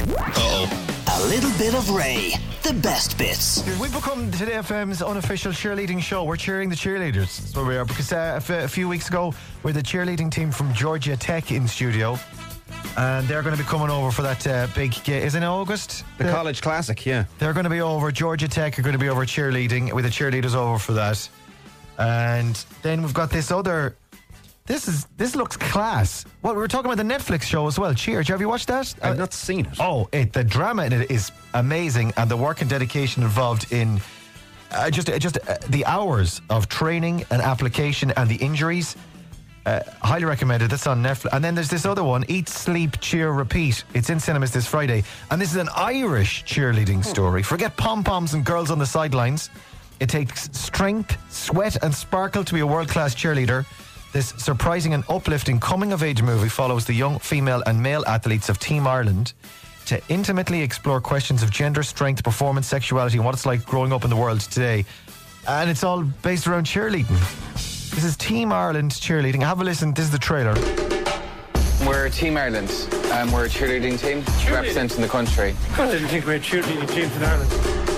A little bit of Ray. The best bits. We've become Today FM's unofficial cheerleading show. We're cheering the cheerleaders. That's where we are. Because a few weeks ago, we had the cheerleading team from Georgia Tech in studio. And they're going to be coming over for that big gig. Is it in August? The College Classic, yeah. They're going to be over. Georgia Tech are going to be over cheerleading, with the cheerleaders over for that. And then we've got this other... This looks class. Well, we were talking about the Netflix show as well. Cheers. Have you watched that? I've not seen it. Oh, the drama in it is amazing, and the work and dedication involved in just the hours of training and application and the injuries. Highly recommended. That's on Netflix. And then there's this other one, Eat, Sleep, Cheer, Repeat. It's in cinemas this Friday, and this is an Irish cheerleading story. Forget pom-poms and girls on the sidelines. It takes strength, sweat and sparkle to be a world-class cheerleader. This surprising and uplifting coming-of-age movie follows the young female and male athletes of Team Ireland to intimately explore questions of gender, strength, performance, sexuality, and what it's like growing up in the world today. And it's all based around cheerleading. This is Team Ireland cheerleading. Have a listen. This is the trailer. We're Team Ireland. We're a cheerleading team representing the country. I didn't think we had cheerleading teams in Ireland.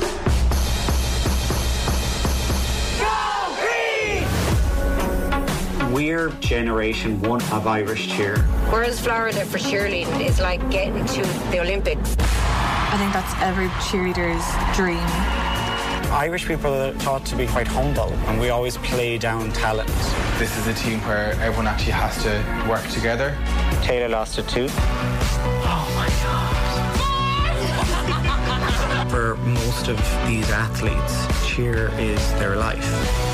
We're generation one of Irish cheer. Whereas Florida for cheerleading is like getting to the Olympics. I think that's every cheerleader's dream. Irish people are taught to be quite humble, and we always play down talent. This is a team where everyone actually has to work together. Taylor lost a tooth. Oh my God. For most of these athletes, cheer is their life.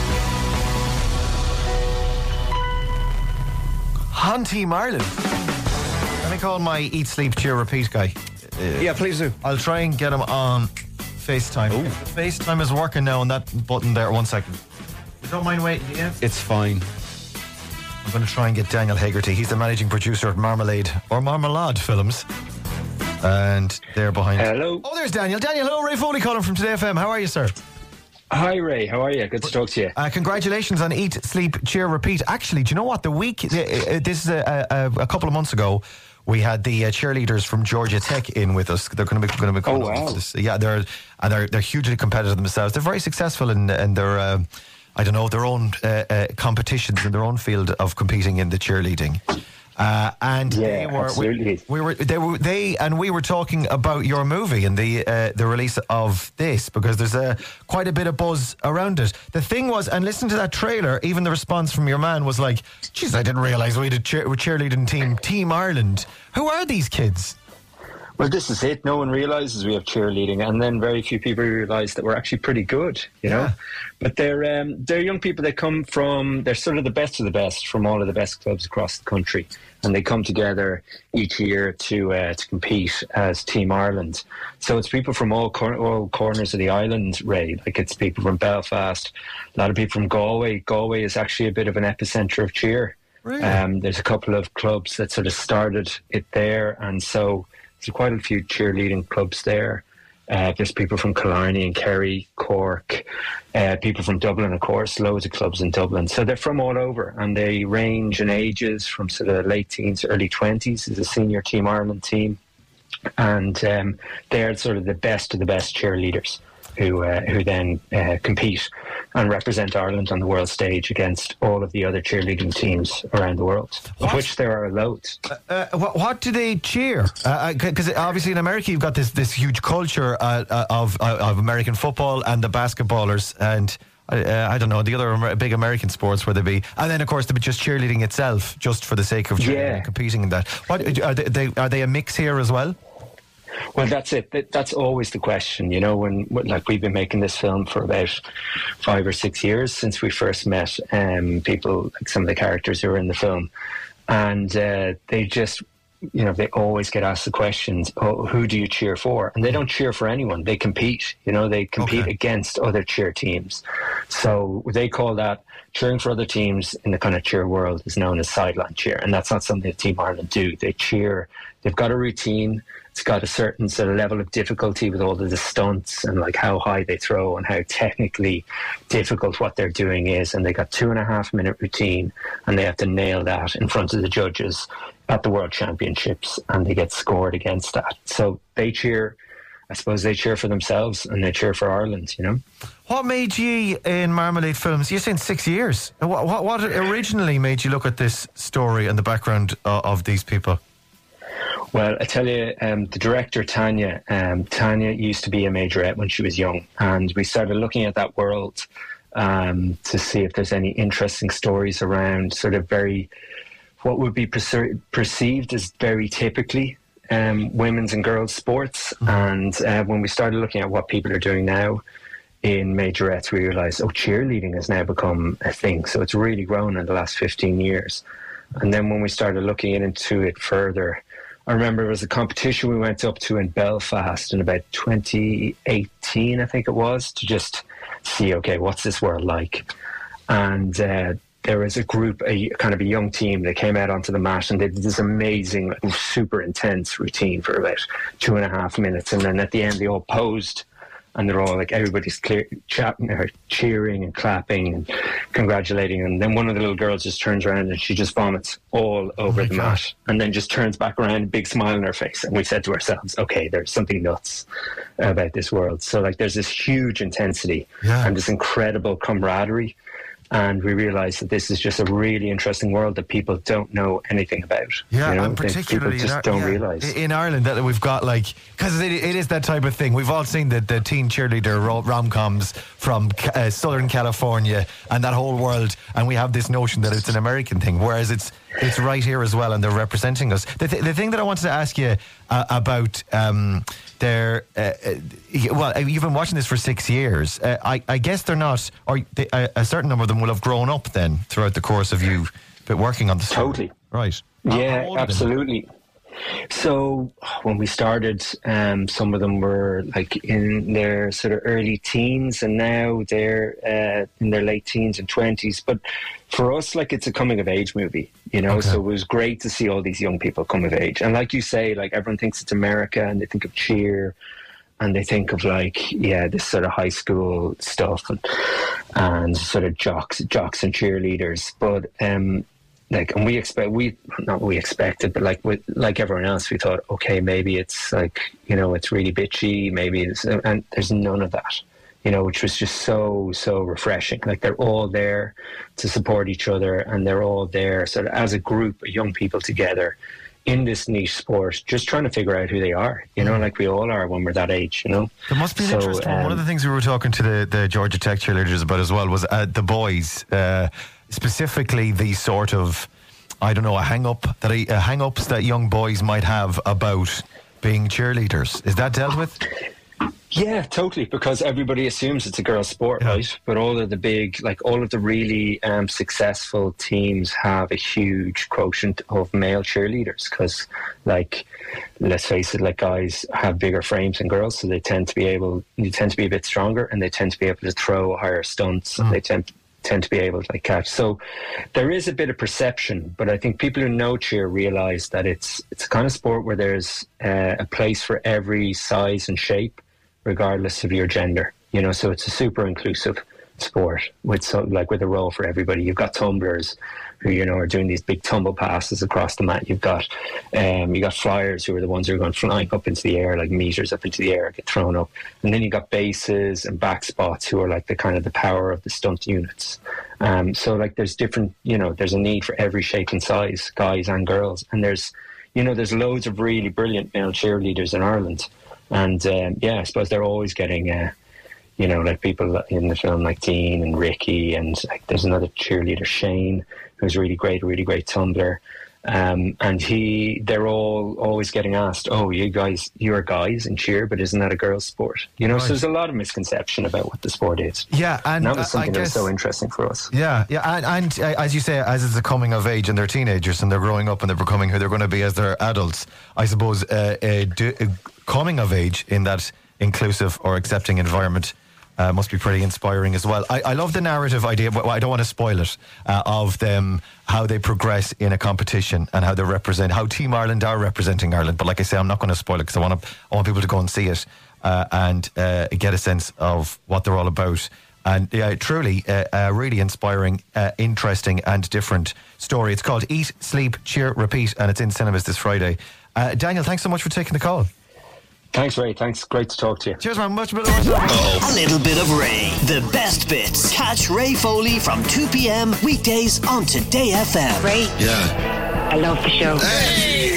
On Team Ireland. Let me call my Eat, Sleep, Cheer, Repeat guy. Yeah, please do. I'll try and get him on FaceTime. Ooh. FaceTime is working now on that button there. 1 second. You don't mind waiting, yeah? It's fine. I'm going to try and get Daniel Hegarty. He's the managing producer at Marmalade or Marmalade Films. And they're behind. Hello. Oh, there's Daniel. Daniel, hello. Ray Foley calling from Today FM. How are you, sir? Hi, Ray. How are you? Good to talk to you. Congratulations on Eat, Sleep, Cheer, Repeat. Actually, do you know what? This is a couple of months ago. We had the cheerleaders from Georgia Tech in with us. They're going to be coming. Oh, wow. Yeah, they're hugely competitive themselves. They're very successful in their their own competitions in their own field of competing in the cheerleading. And yeah, absolutely. We were talking about your movie and the release of this, because there's quite a bit of buzz around it. The thing was, and listen to that trailer, even the response from your man was like, "Geez, I didn't realise we had a cheerleading team, Team Ireland. Who are these kids?" Well, this is it. No one realises we have cheerleading, and then very few people realise that we're actually pretty good, you know. But they're young people. They're sort of the best from all of the best clubs across the country, and they come together each year to compete as Team Ireland. So it's people from all corners of the island, Ray. Like, it's people from Belfast, a lot of people from Galway. Galway is actually a bit of an epicentre of cheer. Really? There's a couple of clubs that sort of started it there, and so there's quite a few cheerleading clubs there. There's people from Killarney and Kerry, Cork, people from Dublin, of course, loads of clubs in Dublin. So they're from all over, and they range in ages from sort of late teens to early 20s. It's a senior Team Ireland team. And they're sort of the best of the best cheerleaders who then compete and represent Ireland on the world stage against all of the other cheerleading teams around the world, of which there are loads. What do they cheer? Because obviously in America you've got this huge culture of American football and the basketballers and I don't know, the other big American sports where they be, and then of course they're just cheerleading itself, just for the sake of cheerleading and competing in that. What are they a mix here as well? Well, that's it. That's always the question, you know. When we've been making this film for about 5 or 6 years since we first met people, like some of the characters who are in the film, and they just, you know, they always get asked the questions, "Oh, who do you cheer for?" And they don't cheer for anyone. They compete. You know, they compete against other cheer teams. So they call that cheering for other teams in the kind of cheer world is known as sideline cheer, and that's not something that Team Ireland do. They cheer. They've got a routine. It's got a certain sort of level of difficulty with all of the stunts and like how high they throw and how technically difficult what they're doing is. And they got 2.5 minute routine, and they have to nail that in front of the judges at the World Championships, and they get scored against that. So they cheer. I suppose they cheer for themselves and they cheer for Ireland, you know. What made you in Marmalade Films? You're saying 6 years. What originally made you look at this story and the background of these people? Well, I tell you, the director, Tanya used to be a majorette when she was young. And we started looking at that world to see if there's any interesting stories around sort of what would be perceived as very typically women's and girls' sports. And when we started looking at what people are doing now in majorettes, we realised, cheerleading has now become a thing. So it's really grown in the last 15 years. And then when we started looking into it further, I remember there was a competition we went up to in Belfast in about 2018, I think it was, to just see, okay, what's this world like? And there was a group, kind of a young team, that came out onto the mat and they did this amazing, super intense routine for about 2.5 minutes. And then at the end, they all posed and they're all like, everybody's cheering and clapping and congratulating. And then one of the little girls just turns around and she just vomits all over the mat and then just turns back around, a big smile on her face. And we said to ourselves, okay, there's something nuts about this world. So like there's this huge intensity and this incredible camaraderie. And we realised that this is just a really interesting world that people don't know anything about. Yeah, you know? and particularly people just don't realise. In Ireland, that we've got because it is that type of thing. We've all seen the teen cheerleader rom-coms from Southern California and that whole world, and we have this notion that it's an American thing, whereas it's right here as well, and they're representing us. The thing that I wanted to ask you about you've been watching this for 6 years. I guess they're not, or a certain number of them will have grown up then throughout the course of you working on the story. Totally. Right. Yeah, absolutely. So when we started, some of them were like in their sort of early teens, and now they're in their late teens and 20s. But for us, like, it's a coming of age movie, you know. Okay. So it was great to see all these young people come of age. And like you say, like, everyone thinks it's America, and they think of cheer, and they think of this sort of high school stuff and sort of jocks and cheerleaders. But and we expected, but like everyone else, we thought, okay, maybe it's like, you know, it's really bitchy, and there's none of that, you know, which was just so refreshing. Like, they're all there to support each other, and they're all there sort of as a group of young people together in this niche sport, just trying to figure out who they are, you know, like we all are when we're that age, you know. There must be an interesting one. One of the things we were talking to the Georgia Tech cheerleaders about as well was the boys, specifically the sort of, I don't know, hang-ups that young boys might have about being cheerleaders. Is that dealt with? Yeah, totally, because everybody assumes it's a girls' sport, right? But all of the really successful teams have a huge quotient of male cheerleaders, because, like, let's face it, like, guys have bigger frames than girls, so you tend to be a bit stronger, and they tend to be able to throw higher stunts, and they tend to be able to catch. So there is a bit of perception, but I think people who know cheer realise that it's a kind of sport where there's a place for every size and shape, regardless of your gender, you know. So it's a super inclusive sport with a role for everybody. You've got tumblers who, you know, are doing these big tumble passes across the mat. You've got flyers who are the ones who are going flying up into the air, like meters up into the air, get thrown up. And then you've got bases and back spots who are like the kind of the power of the stunt units. So like there's different, you know, there's a need for every shape and size, guys and girls. And there's loads of really brilliant male cheerleaders in Ireland. And I suppose they're always getting, you know, like people in the film like Dean and Ricky, and like there's another cheerleader, Shane, who's really great tumbler. And they're all always getting asked, oh, you're guys in cheer, but isn't that a girls' sport? You know, right. So there's a lot of misconception about what the sport is. Yeah, and that was something that was so interesting for us. Yeah, and as you say, as it's a coming of age and they're teenagers and they're growing up and they're becoming who they're going to be as they're adults, I suppose coming of age in that inclusive or accepting environment must be pretty inspiring as well. I love the narrative idea, but I don't want to spoil it, of them, how they progress in a competition and how they represent, how Team Ireland are representing Ireland. But like I say, I'm not going to spoil it because I want people to go and see it and get a sense of what they're all about And truly a really inspiring, interesting and different story. It's called Eat, Sleep, Cheer, Repeat, and it's in cinemas this Friday. Daniel, thanks so much for taking the call. Thanks, Ray. Thanks. Great to talk to you. Cheers, man. Much. A little bit of Ray. The best bits. Catch Ray Foley from 2 p.m. weekdays on Today FM. Ray, Yeah. I love the show. Hey!